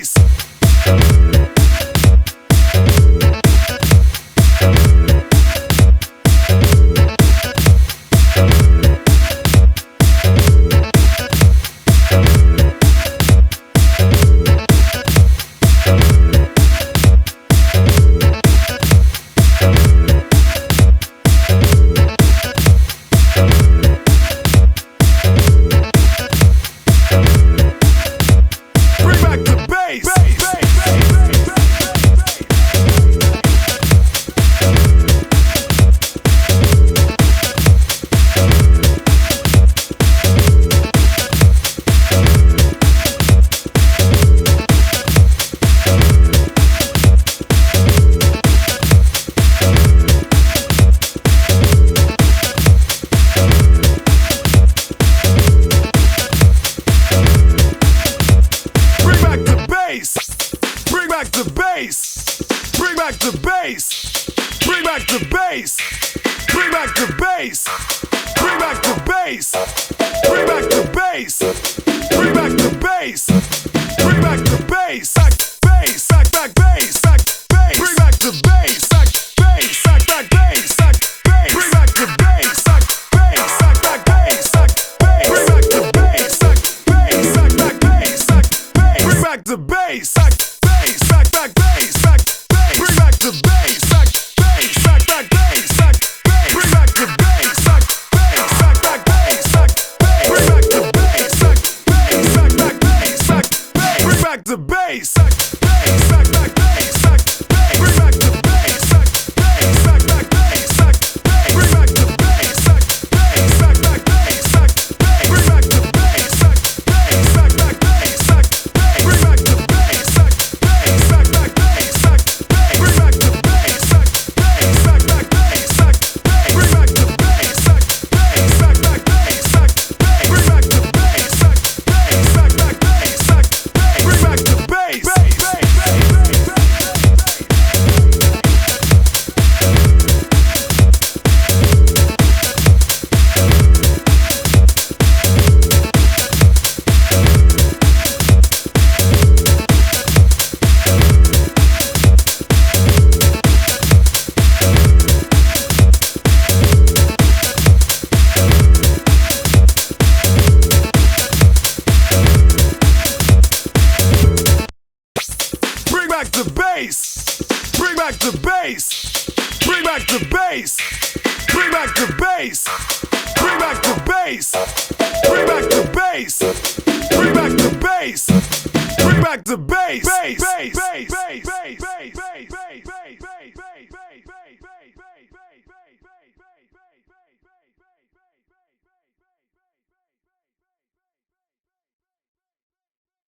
bass. Bring back the bass. Bring back the bass. Bring back the bass. Bring back the bass. Bring back the bass. Bring back the bass. Bring back the bass. Bring back the bass. Bass, back bass, bass. Bring back the bass. Bass, back bass, bass. Bring back the bass. Bass, back bass, bass. Bring back the bass. Bass, back bass, bass. Bring back the bass. Bass, back bass, bass. Bring back the bass. Bass, back bass, bass. Bring back the bass. Bass, back bass, bass. Bring back the bass. Bass, back bass, bass. Bring back the bass. Bass, back bass, bass. Bring back the bass. Bass, back bass, bass. Bring back the bass. Bass, back bass, bass. Bring back the bass. Bass, back bass, bass. Bring back the bass. Bass, back bass, bass. Bring back the bass. Bass, back bass, bass. Bring back the bass. Bass, back bass, bass. Bring back the bass. Bass, back bass, bass. Bring back the bass. Bring back the bass. Bring back the bass. Bring back the bass. Bring back the bass. Bring back the bass. Bring back the bass. Bring back the bass.